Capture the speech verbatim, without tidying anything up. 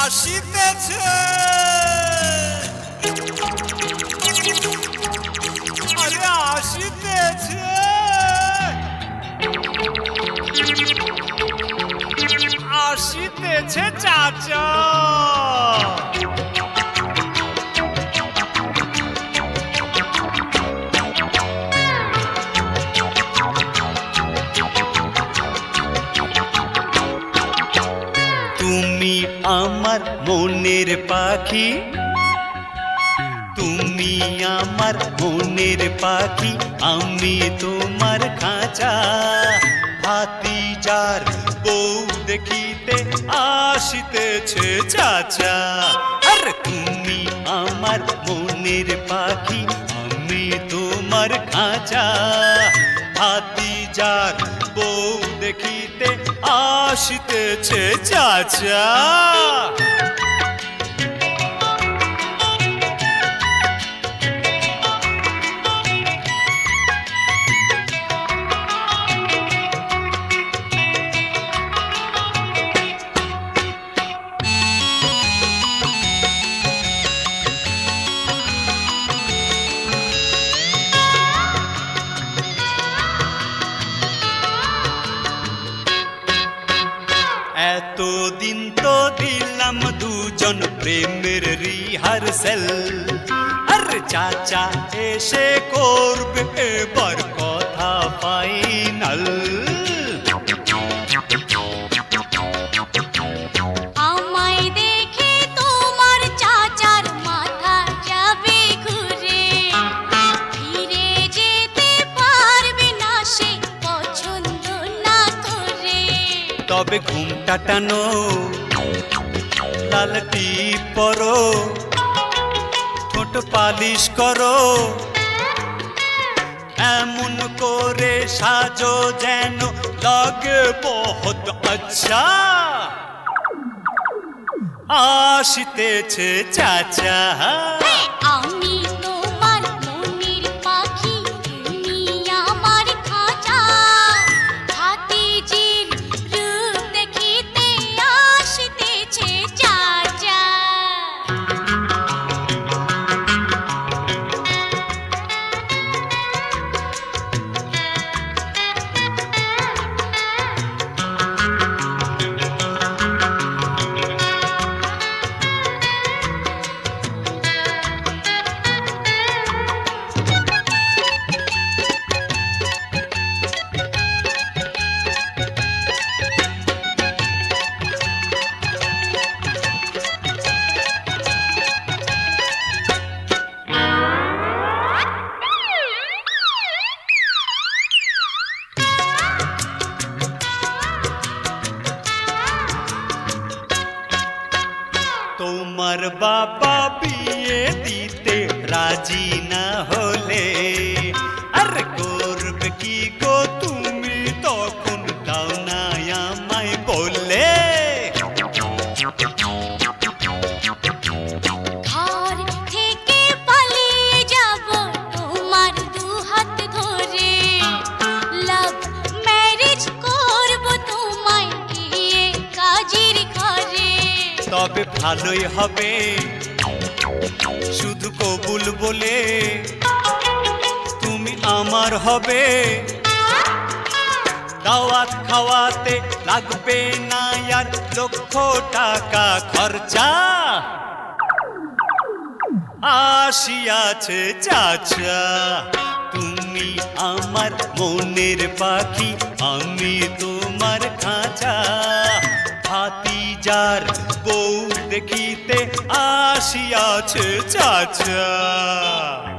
আসিতেছে আরে আসিতেছে আসিতেছে চাচা তুমি আমার মনের পাখি তুমি আমার মনের পাখি আমি তোমার খাঁচা ভাতিজার বউ দেখিতে আসিতেছে চাচা আরে তুমি আমার মনের পাখি আমি তোমার খাঁচা ভাতিজার বউ দেখিতে আসিতেছে চাচা এতদিন তো দিলাম দুজন প্রেমের রিহার্সেল আরে চাচা এসে করবে এবার কথা ফাইনাল আমায় দেখে তোমার চাচার মাথা যাবে ঘুরে ফিরে যেতে পারবে না সে পছন্দ না করে তবে ঘুমটা টানো লাল টিপ পরো ঠোঁট পালিশ করো এমন করে সাজো যেন লাগে বহুত আচ্ছা আসিতেছে চাচা আমি তোমার মনের পাখি তুমি আমার খাঁচা ভাতিজির রূপ দেখিতে আসিতেছে চাচা তোমার বাবা বিয়ে দিতে রাজি না হলে আর করবে কি গো তুমি তখন দাও না আমায় বলে ঘর থেকে পালিয়ে যাব তোমার দুহাত ধরে লাভ ম্যারেজ করব তোমায় গিয়ে কাজের ঘরে তবে ভালোই হবে শুধু কবুল বলে তুমি আমার হবে দাওয়াত খাওয়াতে লাগবে না আর লক্ষ টাকা খরচা আসিয়াছে চাচা তুমি আমার মনের পাখি আমি তোমার খাঁচা ভাতিজার বউ দেখিতে আসিয়াছে চাচা।